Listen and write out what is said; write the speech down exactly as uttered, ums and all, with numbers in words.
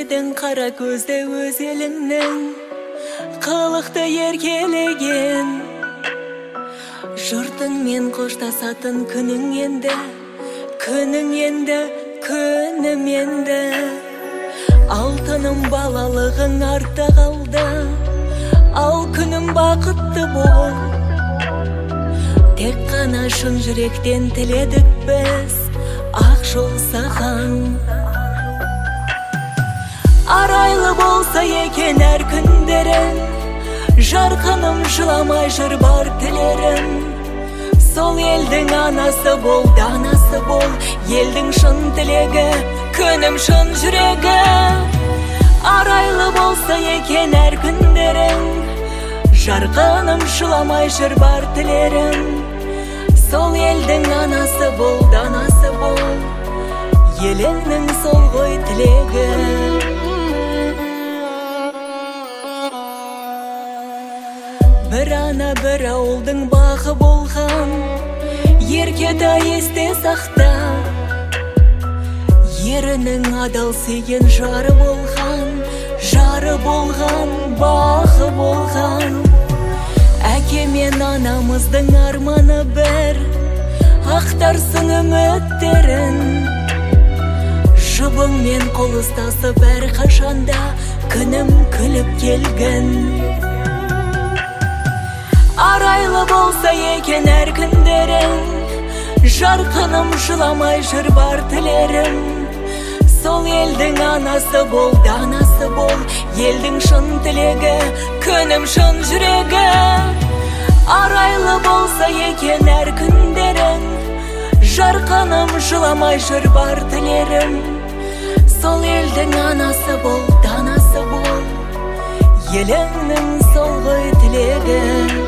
едің қара көзді өз еліңнің қылықты еркелеген жұртыңмен қоштасатын күнің енді, күнің енді, күнім енді. Алтыным балалығың артта қалды, ал күнім бақытты бол. Тек қана шын жүректен тіледік біз ақ жол саған. Арайлы болса екен әр күндерің, жарқыным жыламай жүр бар тілерім. Сол елдің анасы бол, данасы бол, елдің шын тілегі, күнім шын жүрегі. Арайлы болса екен әр күндерің, жарқыным жыламай жүр бар тілерім. Сол елдің анасы бол, данасы бол, еліңнің сол ғой тілегі. Бір ана бір ауылдың бағы болған, еркеті есте сақта. Ерінің адал сүйген жары болған, жары болған, бағы болған. Әке мен анамыздың арманы бір, ақтарсын үміттерін. Жұбыңмен қол ұстасып әр қашанда күнім күліп келгін. Арайлы болса екен әр күндерің, жарқыным жыламай жүр бар тілерім. Сол елдің анасы бол, данасы бол, елдің шын тілегі, күнім шын жүрегі. Арайлы болса екен әр күндерің, жарқыным жыламай жүр бар тілерім. Сол елдің анасы бол, данасы бол, еліңнің сол ғой тілегі.